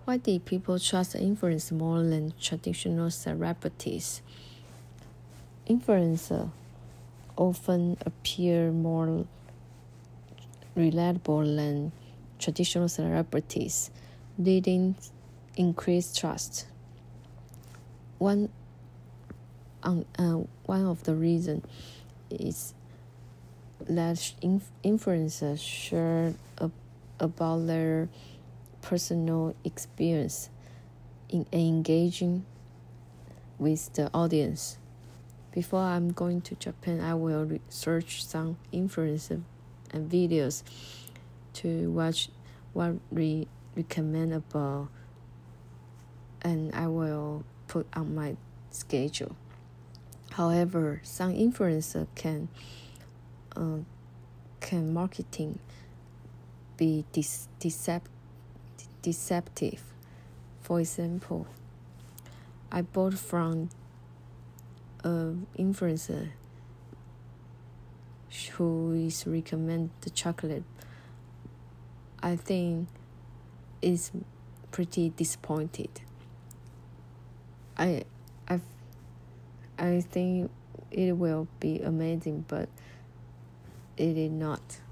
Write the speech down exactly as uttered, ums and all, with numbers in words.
Why did people trust influencers more than traditional celebrities? Influencers often appear more relatable than traditional celebrities, leading increased trust. One, um, uh, one of the reasons is that inf- influencers share a, about their personal experience in engaging with the audience. Before I'm going to Japan, I will research some influencer and videos to watch what we recommend about, and I will put on my schedule. However, some influencer can uh, can marketing be dis- decept- deceptive. For example, I bought from an influencer who is recommend the chocolate. I think it's pretty disappointed. I I I think it will be amazing, but it is not.